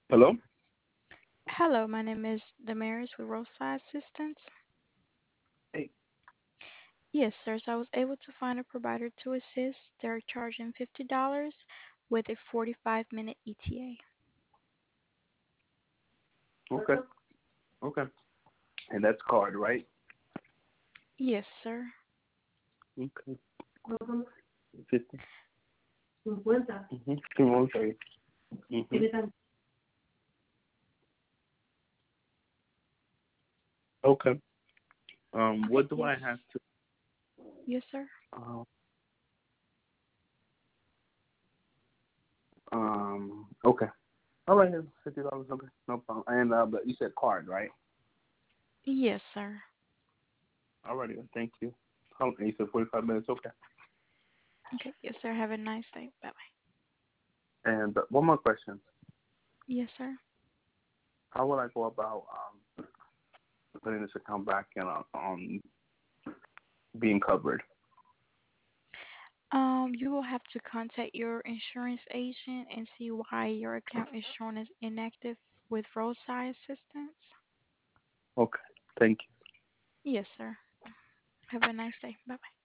Hello? Hello, my name is Damaris with Roadside Assistance. Hey. Yes, sir. So I was able to find a provider to assist. They're charging $50 with a 45-minute ETA. Okay. Okay. And that's card, right? Yes, sir. Okay. 50. Mm-hmm. Okay. Mm-hmm. Okay. Okay. What do Yes. I have to? Yes, sir. Um. Okay. All right. Then. $50. Okay. No problem. And but you said card, right? Yes, sir. Alrighty. Thank you. You said 45 minutes. Okay. Okay. Yes, sir. Have a nice day. Bye bye. And one more question. Yes, sir. How would I go about putting this account back in on being covered? You will have to contact your insurance agent and see why your account is shown as inactive with roadside assistance. Okay. Thank you. Yes, sir. Have a nice day. Bye bye.